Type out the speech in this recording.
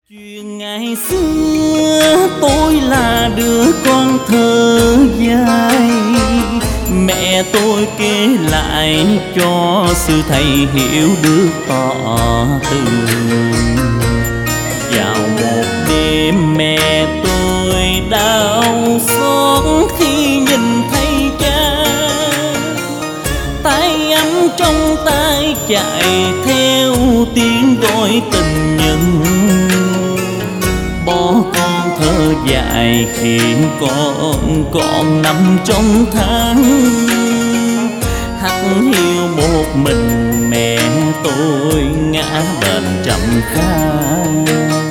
Chuyện ngày xưa tôi là đứa con thơ dại, mẹ tôi kể lại cho sư thầy hiểu được tỏ tường. Vào một đêm mẹ tôi đau xót khi nhìn thấy cha, tay ấm trong tay chạy theo tiếng gọi tình nhân. Bỏ con thơ dại khiến con còn nằm trong tháng, hắt hiu một mình mẹ tôi ngã bệnh trầm kha.